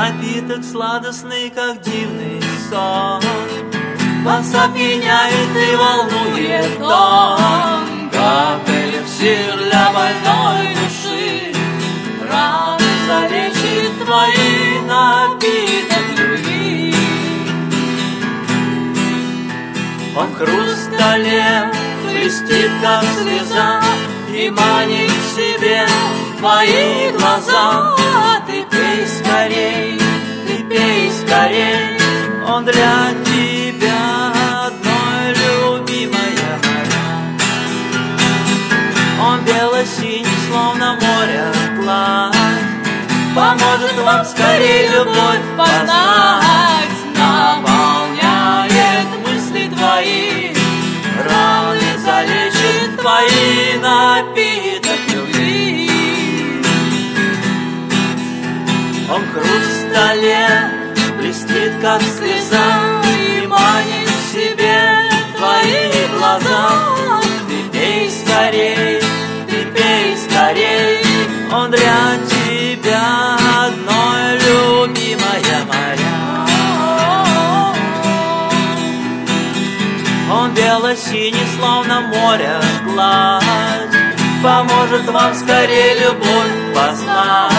напиток сладостный, как дивный сон. Вас опьяняет и волнует он, как эликсир для больной души. Раны залечит твои, напиток любви. Он в хрустале блестит, как слеза, и манит к себе твои глаза. Ты пей скорей, ты пей скорей, он для тебя одной, любимая моя. Он бело-синий, словно море гладь, поможет вам скорей любовь познать. Наполняет мысли твои, раны залечит твои, напиток любви. Он в хрустале блестит, как слеза, и манит к себе твои глаза. Ты пей скорей, ты пей скорей, он для тебя одной, любимая моя. Он бело-синий, словно море гладь, поможет вам скорее любовь познать.